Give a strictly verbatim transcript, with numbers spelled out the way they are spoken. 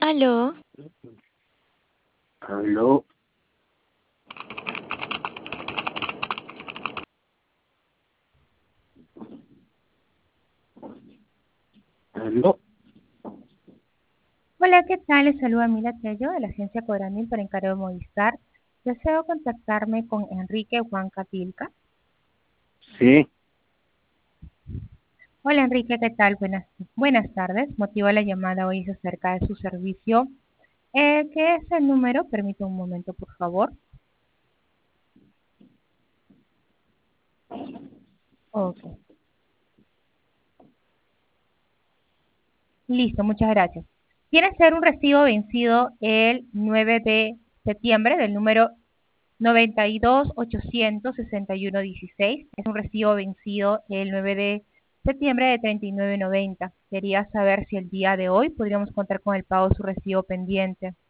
Aló, Aló, aló, Hola, ¿qué tal? Les saluda Mila Tello de la agencia Cobramil para encargo de Movistar. Deseo contactarme con Enrique Juan Catilca. sí, Hola Enrique, ¿qué tal? Buenas, buenas tardes. Motivo de la llamada hoy es acerca de su servicio. Eh, ¿qué es el número? Permítame un momento, por favor. Ok, listo, muchas gracias. Tiene que ser un recibo vencido el nueve de septiembre del número noventa y dos ochocientos sesenta y uno dieciséis. Es un recibo vencido el nueve de septiembre de treinta y nueve noventa. Quería saber si el día de hoy podríamos contar con el pago de su recibo pendiente.